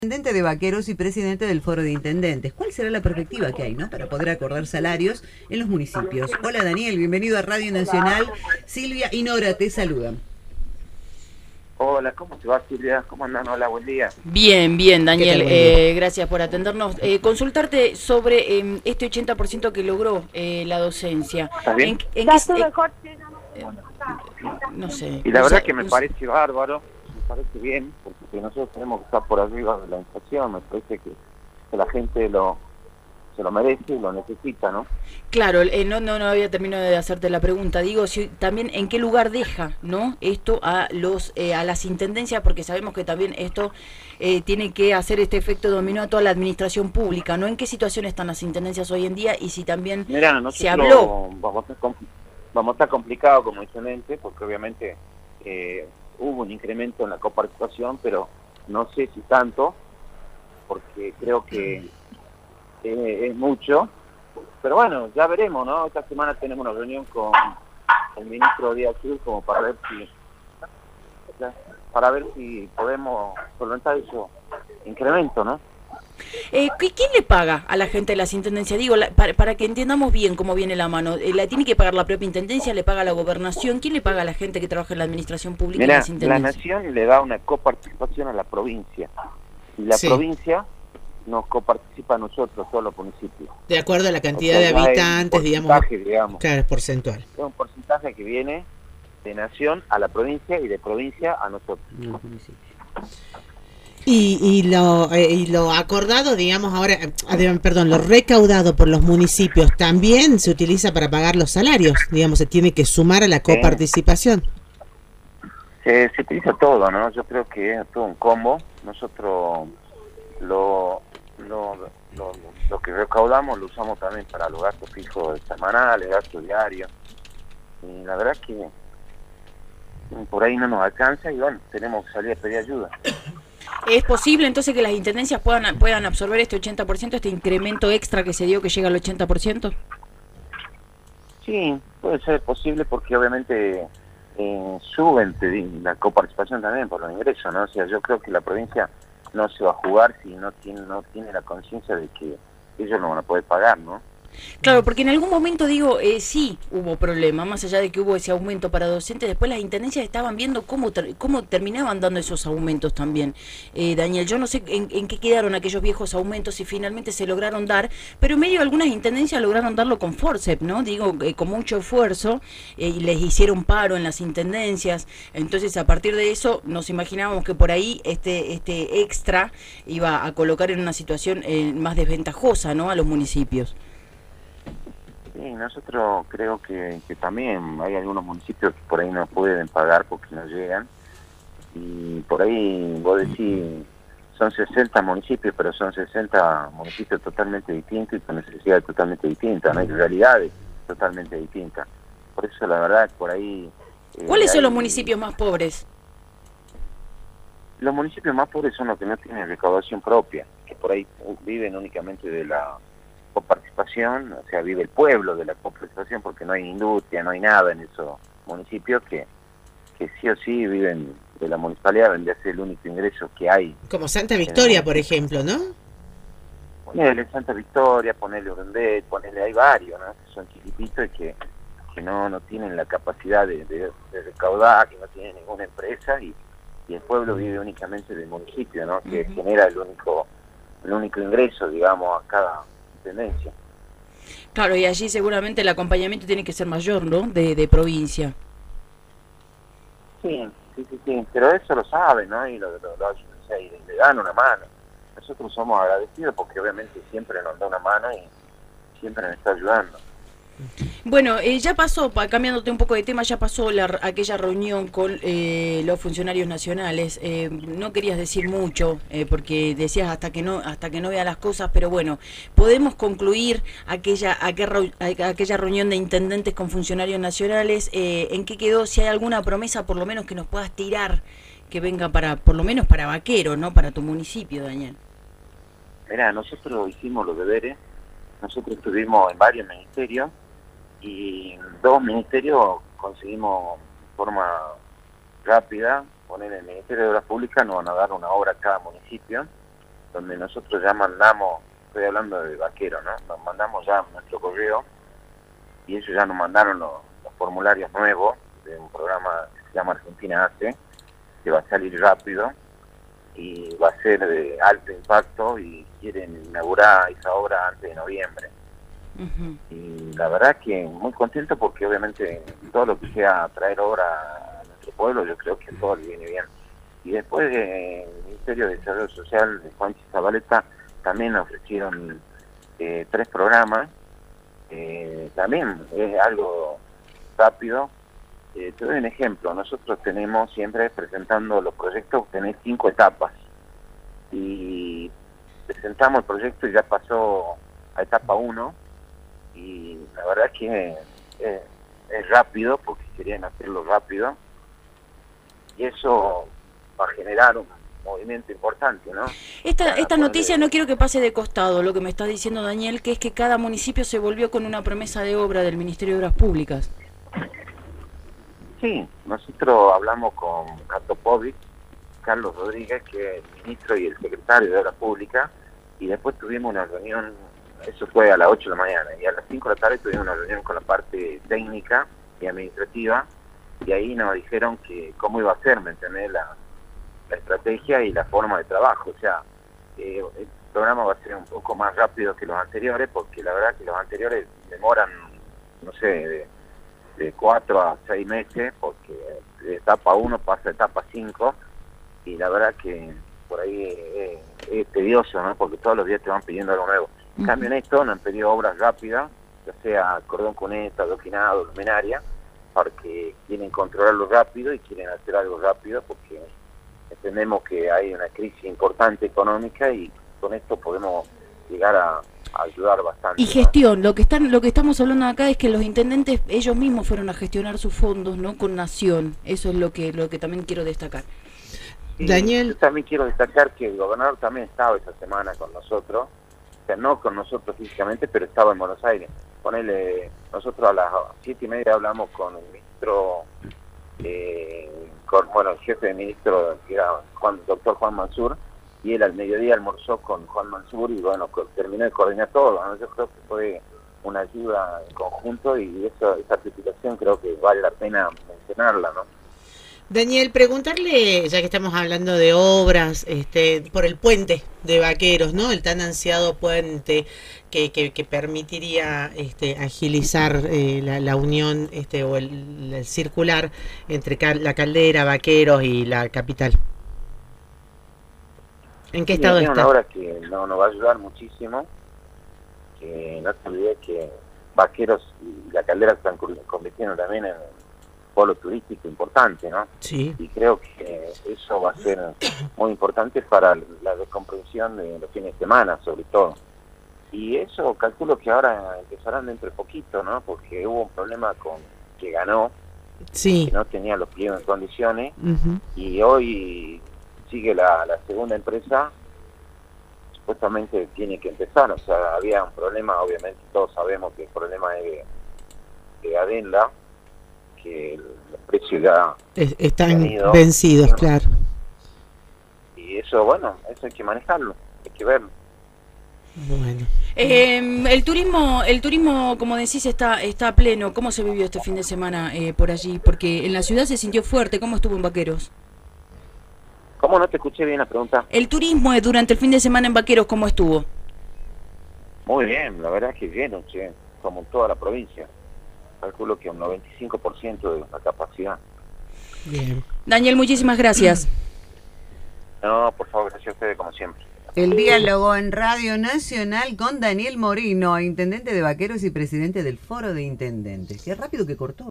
Intendente de Vaqueros y presidente del Foro de Intendentes. ¿Cuál será la perspectiva que hay, ¿no?, para poder acordar salarios en los municipios? Hola Daniel, bienvenido a Radio Nacional. Silvia y Nora te saludan. Hola, ¿cómo te va, Silvia? ¿Cómo andan? Hola, buen día. Bien, bien, ¿Qué tal? Daniel, Buen día. gracias por atendernos. Consultarte sobre este 80% que logró la docencia. ¿Estás bien? En Está todo qué, mejor. no sé. Y la verdad que me parece bárbaro, me parece bien, porque nosotros tenemos que estar por arriba de la inflación, me parece que la gente se lo merece y lo necesita, ¿no? Claro, no había terminado de hacerte la pregunta. Digo, si también en qué lugar deja, ¿no?, esto a las intendencias, porque sabemos que también esto tiene que hacer este efecto dominó a toda la administración pública, ¿no? ¿En qué situación están las intendencias hoy en día y si también Mirá, se nosotros habló? vamos a estar complicados como intendente, porque obviamente hubo un incremento en la coparticipación, pero no sé si tanto, porque creo que es mucho, pero bueno, ya veremos, ¿no? Esta semana tenemos una reunión con el ministro Díaz Cruz como para ver si podemos solventar ese incremento, ¿no? ¿Quién le paga a la gente de las intendencias? Digo, para que entendamos bien cómo viene la mano. ¿La tiene que pagar la propia intendencia? ¿Le paga la gobernación? ¿Quién le paga a la gente que trabaja en la administración pública y en Mirá, las la intendencias? nación le da una coparticipación a la provincia, y la Sí, provincia nos coparticipa a nosotros, todos los municipios. de acuerdo a la O cantidad sea, de ya es un habitantes, digamos, porcentaje, digamos. claro, es porcentual. Es un porcentaje que viene de nación a la provincia y de provincia a nosotros. En los municipios. Y lo acordado, digamos, ahora, perdón, lo recaudado por los municipios también se utiliza para pagar los salarios, digamos, se tiene que sumar a la coparticipación. Se utiliza todo, ¿no? Yo creo que es todo un combo. Nosotros lo que recaudamos lo usamos también para los gastos fijos semanales, gastos diarios. Y la verdad que por ahí no nos alcanza y bueno, tenemos que salir a pedir ayuda. ¿Es posible entonces que las intendencias puedan absorber este 80%, este incremento extra que se dio que llega al 80%? Sí, puede ser posible porque obviamente suben la coparticipación también por los ingresos, ¿no? O sea, yo creo que la provincia no se va a jugar si no tiene la conciencia de que ellos no van a poder pagar, ¿no? Claro, porque en algún momento, digo, sí hubo problema, más allá de que hubo ese aumento para docentes, después las intendencias estaban viendo cómo terminaban dando esos aumentos también. Daniel, yo no sé en qué quedaron aquellos viejos aumentos, si finalmente se lograron dar, pero en medio algunas intendencias lograron darlo con forceps, ¿no? Digo, con mucho esfuerzo, y les hicieron paro en las intendencias, entonces a partir de eso nos imaginábamos que por ahí este extra iba a colocar en una situación más desventajosa, ¿no?, a los municipios. Sí, nosotros creo que también hay algunos municipios que por ahí no pueden pagar porque no llegan. Y por ahí vos decís, son 60 municipios, pero son 60 municipios totalmente distintos y con necesidades totalmente distintas, ¿no? Hay realidades totalmente distintas. Por eso la verdad, por ahí... ¿Cuáles son los municipios más pobres? Los municipios más pobres son los que no tienen recaudación propia, que por ahí viven únicamente de la coparticipación, o sea, vive el pueblo de la coparticipación porque no hay industria, no hay nada en esos municipios que sí o sí viven de la municipalidad, vendría a ser el único ingreso que hay. Como Santa Victoria, por ejemplo, ¿no? Ponerle Santa Victoria, ponerle Orendet, ponerle, hay varios, ¿no?, que son chiquititos y que no tienen la capacidad de recaudar, que no tienen ninguna empresa y el pueblo vive únicamente del municipio, ¿no?, que genera el único ingreso, digamos, a cada tendencia. Claro, y allí seguramente el acompañamiento tiene que ser mayor, ¿no?, de provincia. Sí, pero eso lo saben, ¿no? Y o sea, y le dan una mano. Nosotros somos agradecidos porque obviamente siempre nos da una mano y siempre nos está ayudando. Bueno, ya pasó, cambiándote un poco de tema, ya pasó aquella reunión con los funcionarios nacionales. No querías decir mucho, porque decías hasta que no vea las cosas, pero bueno, podemos concluir aquella reunión de intendentes con funcionarios nacionales. ¿En qué quedó? Si hay alguna promesa, por lo menos que nos puedas tirar, que venga por lo menos para Vaquero, ¿no?, para tu municipio, Daniel. Mirá, nosotros hicimos los deberes, nosotros estuvimos en varios ministerios, y en 2 ministerios conseguimos de forma rápida, poner el Ministerio de Obras Públicas, nos van a dar una obra a cada municipio, donde nosotros ya mandamos, estoy hablando de Vaquero, ¿no? Nos mandamos ya nuestro correo y ellos ya nos mandaron los formularios nuevos de un programa que se llama Argentina Hace, que va a salir rápido y va a ser de alto impacto y quieren inaugurar esa obra antes de noviembre. Y la verdad que muy contento porque obviamente todo lo que sea traer obra a nuestro pueblo, yo creo que todo le viene bien. Y después el Ministerio de Desarrollo Social de Juan Zabaleta también ofrecieron 3 programas, también es algo rápido. Te doy un ejemplo, nosotros tenemos siempre presentando los proyectos, tenés 5 etapas y presentamos el proyecto y ya pasó a etapa 1 y la verdad es que es rápido porque querían hacerlo rápido y eso va a generar un movimiento importante, ¿no? Esta noticia no quiero que pase de costado, lo que me está diciendo Daniel, que es que cada municipio se volvió con una promesa de obra del Ministerio de Obras Públicas. Sí, nosotros hablamos con Catopovic, Carlos Rodríguez, que es el ministro y el secretario de Obras Públicas, y después tuvimos una reunión, eso fue a las 8 de la mañana, y a las 5 de la tarde tuvimos una reunión con la parte técnica y administrativa, y ahí nos dijeron que cómo iba a ser, ¿me entendés? La estrategia y la forma de trabajo, o sea, el programa va a ser un poco más rápido que los anteriores, porque la verdad que los anteriores demoran, no sé, de 4 a 6 meses, porque de etapa 1 pasa a etapa 5, y la verdad que por ahí es tedioso, ¿no? Porque todos los días te van pidiendo algo nuevo. En cambio en esto nos han pedido obras rápidas, ya sea cordón cuneta, adoquinado, luminaria, porque quieren controlarlo rápido y quieren hacer algo rápido, porque entendemos que hay una crisis importante económica y con esto podemos llegar a ayudar bastante. Y gestión, ¿no? Lo que estamos hablando acá es que los intendentes ellos mismos fueron a gestionar sus fondos, ¿no? Con Nación. Eso es lo que también quiero destacar. Y Daniel, yo también quiero destacar que el gobernador también estaba esta semana con nosotros, o sea, no con nosotros físicamente, pero estaba en Buenos Aires. Nosotros a las 7:30 hablamos con el ministro, el jefe de ministro, que era doctor Juan Mansur, y él al mediodía almorzó con Juan Mansur y bueno, terminó de coordinar todo, ¿no? Yo creo que fue una ayuda en conjunto y esa participación creo que vale la pena mencionarla, ¿no? Daniel, preguntarle, ya que estamos hablando de obras, por el puente de Vaqueros, ¿no? El tan ansiado puente que permitiría agilizar la unión o el circular entre la Caldera, Vaqueros y la capital. ¿En qué estado está? Es está? una obra que nos va a ayudar muchísimo, que no te olvides que Vaqueros y la Caldera se están convirtiendo también en polo turístico importante, ¿no? Sí. Y creo que eso va a ser muy importante para la descompresión de los fines de semana, sobre todo. Y eso calculo que ahora empezarán dentro de poquito, ¿no? Porque hubo un problema con que ganó, Sí. que no tenía los pliegos en condiciones, Uh-huh. y hoy sigue la segunda empresa, supuestamente tiene que empezar, o sea, había un problema, obviamente todos sabemos que el problema es de Adenda, que los precios ya Están ido, vencidos, ¿no? claro. Y eso, bueno, eso hay que manejarlo, hay que verlo. Bueno. El turismo, como decís, está a pleno. ¿Cómo se vivió este fin de semana por allí? Porque en la ciudad se sintió fuerte. ¿Cómo estuvo en Vaqueros? ¿Cómo no te escuché bien la pregunta? El turismo durante el fin de semana en Vaqueros, ¿cómo estuvo? Muy bien, la verdad es que bien, che, como en toda la provincia. Calculo que un 95% de la capacidad. Bien. Daniel, muchísimas gracias. No, por favor, gracias a ustedes como siempre. El diálogo en Radio Nacional con Daniel Morino, intendente de Vaqueros y presidente del Foro de Intendentes. Qué rápido que cortó.